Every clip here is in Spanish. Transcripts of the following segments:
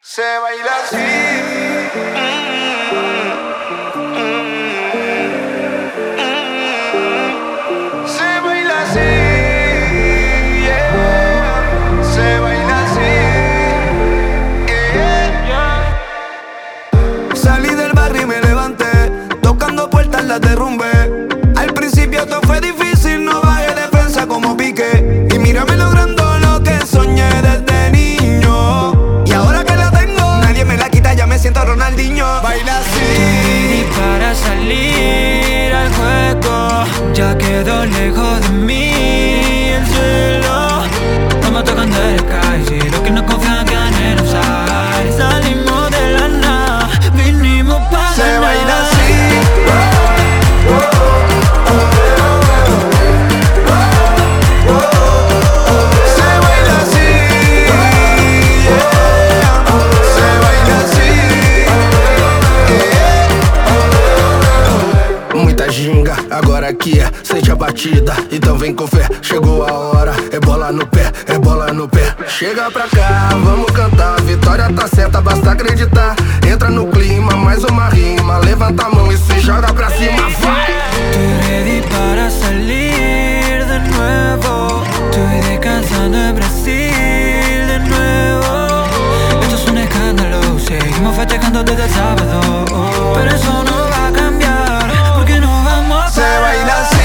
Se baila así. Se baila así. Yeah. Se baila así. Yeah. Salí del barrio y me levanté, tocando puertas las derrumbé. Al principio todo fue difícil, no bajé defensa como Piqué. Y mírame logrando lo que soñé desde niño. Y ahora que la tengo, nadie me la quita, ya me siento Ronaldinho. Baila así. Y para salir al juego, ya quedó lejos de mí el cielo. No me tocan de calle, los que no confían que en usar. Salimos de la nada, vinimos para Se baila así. Agora aqui é, sente a batida, então vem com fé. Chegou a hora, é bola no pé, é bola no pé. Chega pra cá, vamos cantar, vitória tá certa, basta acreditar. Entra no clima, mais uma rima, levanta a mão e se joga pra cima, vai! Estoy ready para salir de nuevo. Estoy descansando en Brasil de nuevo. Esto es un escándalo, seguimos festejando desde el sábado. Pero eso no va a cambiar, porque no vamos a Se parar. baila así.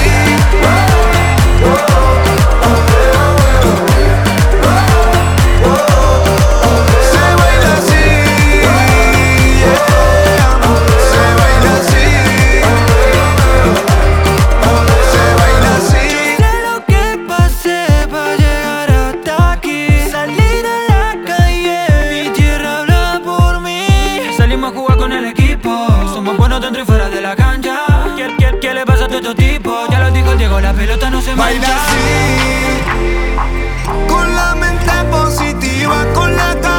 Se baila así. Yeah. Se baila así. Se baila así. Sé lo que pasé para llegar hasta aquí. Salí de la calle, mi tierra habla por mí. Salimos a jugar con el equipo, somos buenos dentro y fuera de la cancha. ¿Qué le pasa a todo estos tipos? Ya lo dijo Diego, la pelota no se Baila mancha. así. Con la mente positiva, con la